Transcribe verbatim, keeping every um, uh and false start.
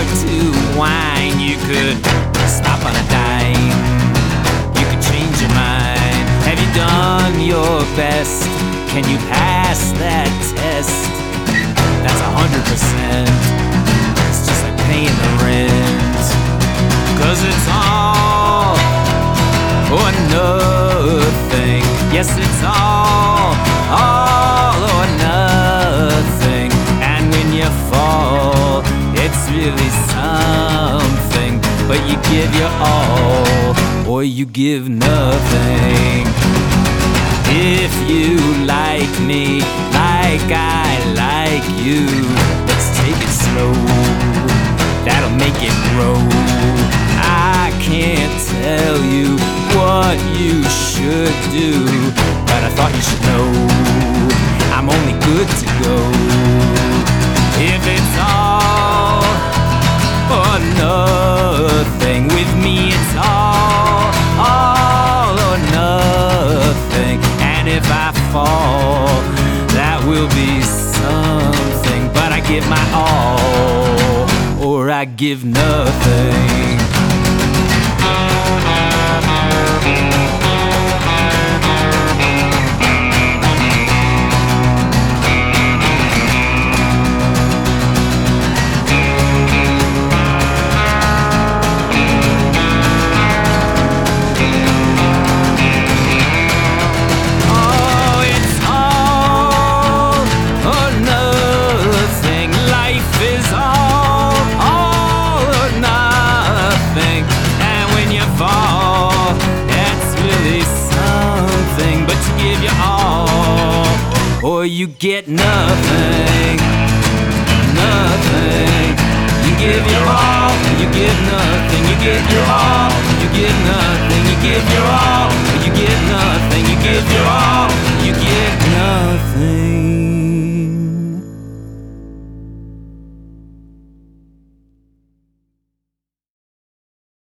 to whine, you could stop on a dime. You could change your mind. Have you done your best? Can you pass that test? That's a hundred percent. It's just like paying the rent. Cause it's all or nothing. Yes, it's all, all or nothing. And when you fall, it's really something. But you give your all, or you give nothing. If you like me, like I like you, let's take it slow. That'll make it grow. I can't tell you what you should do, but I thought you should know I'm only good to go. If it's all or nothing, with me it's all, all or nothing. And if I fall, that will be something. But I give my all, or I give nothing. Or you get nothing.